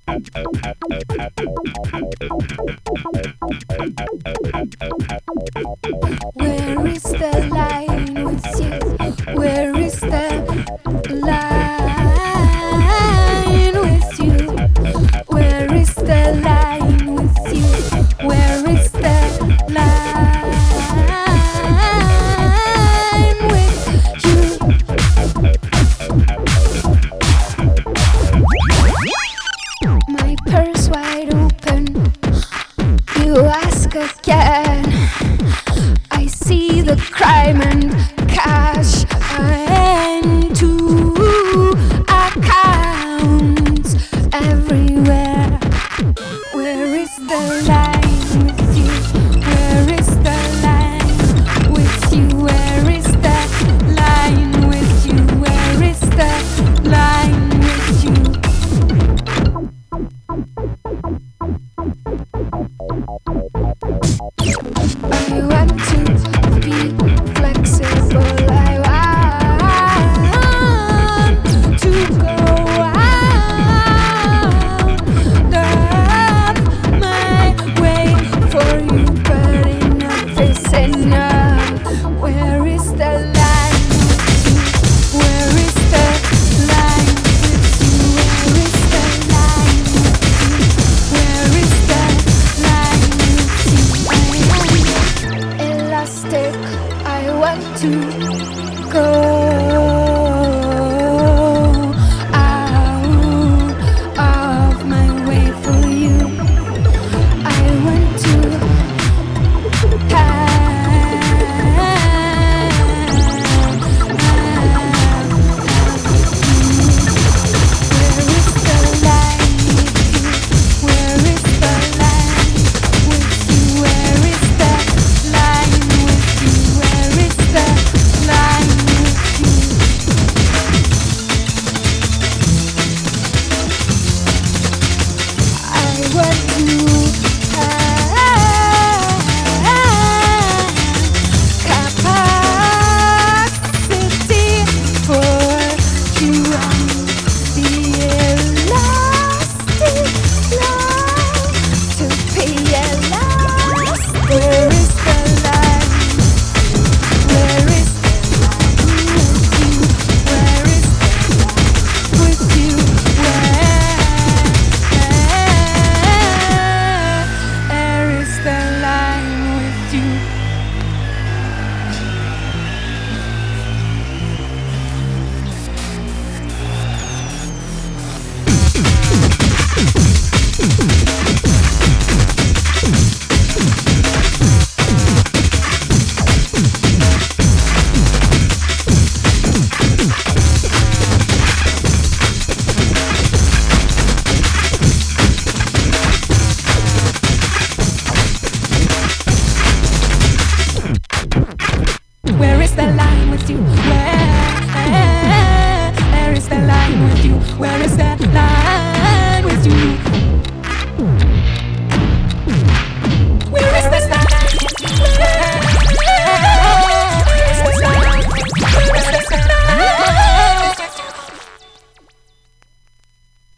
Where is the line with you? Where is the line with you? Where is the line with you? Where is the line with you? My purse wide open, you ask again. I see the crime and cash and two accounts everywhere. Where is the line with you? Where is the line with you? Where is the line with you? Where is the line with you? I want to be flexible. I want to go out of my way for you, but enough is enough. Where is the line with you? Where is the line with you? Where is the line with you? Where is the line with you? Elastic, I want to go out of my way for you. I want to Where is the line with you? Where is the line with you? Where is the line with you? I want to have capacity for you and the elastic love to be elastic. Where is the line? Where is the line with you? Where is the line with you? Where is the line with you?